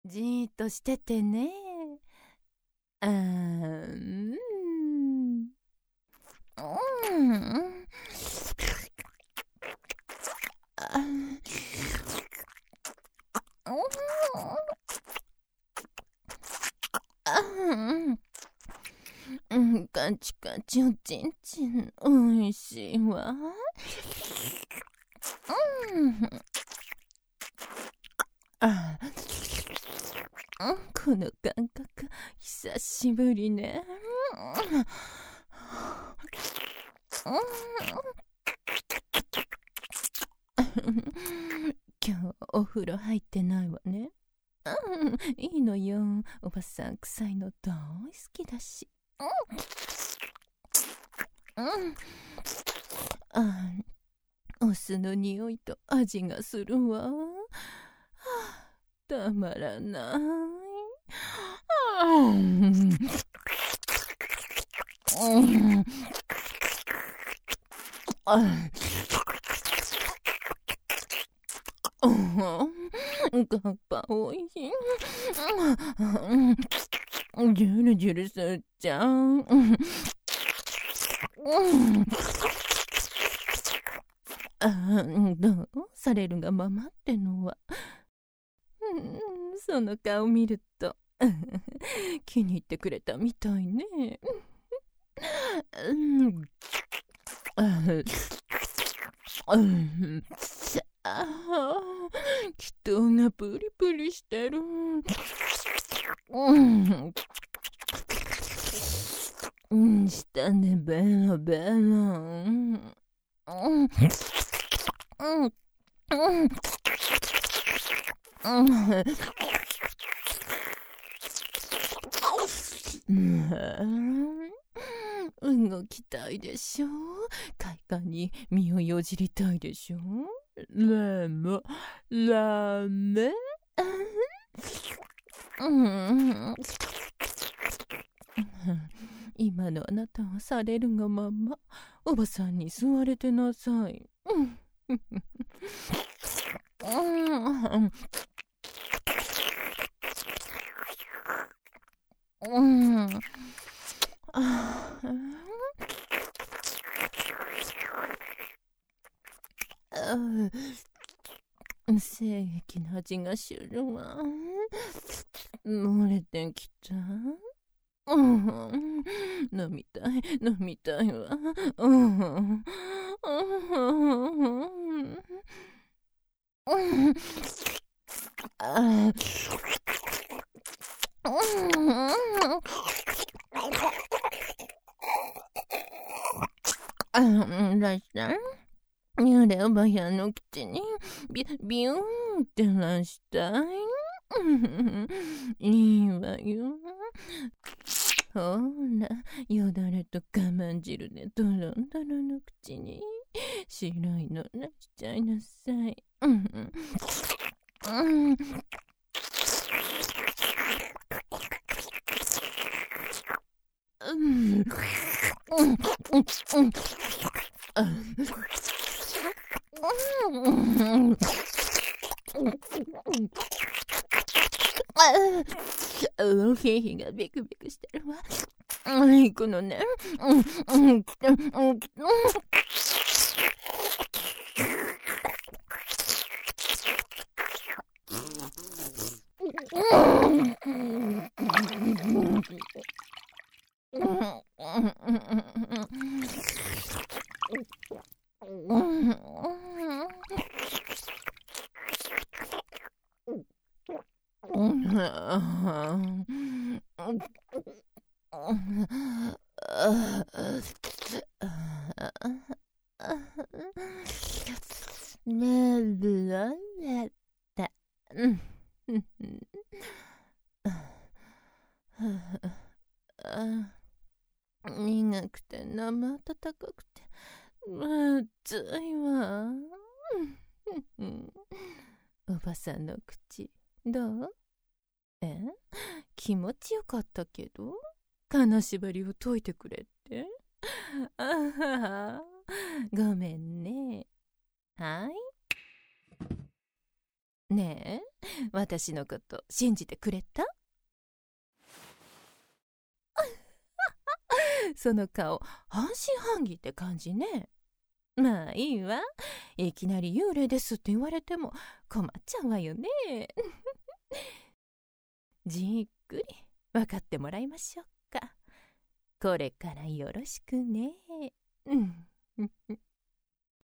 じーっとしててね。あーん。カチカチおちんちんおいしいわ。この感覚久しぶりね。今日お風呂入ってないわね。いいのよ、おばさん臭いの大好きだし。お酢の匂いと味がするわ。たまらない。ガッパおいしい。ジュルジュルすっちゃう。どうされるがままってのは。その顔見ると気に入ってくれたみたいね。気筒がプリプリしてる。下でベロベロ。動きたいでしょ。快感に身をよじりたいでしょ。ラメラメ。今のあなたはされるがままおばさんに座れてなさい。精液の味がするわ。漏れてきた。飲みたい飲みたいわ。らっしゃい。幽霊おばやの口にビューンってらしたい。いいわよ。ほら、よだれと我慢汁でドロンドロの口に白いのらしちゃいなさい。ヒヒがビクビクしてるわ。行くのね。苦くて生温かくて熱いわ。おばさんの口どう？気持ちよかったけど金縛りを解いてくれって。ごめんね。はい。 ねえ、私のこと信じてくれた？その顔、半信半疑って感じね。まあいいわ。いきなり幽霊ですって言われても困っちゃうわよね。じっくり分かってもらいましょうか。これからよろしくね。うん。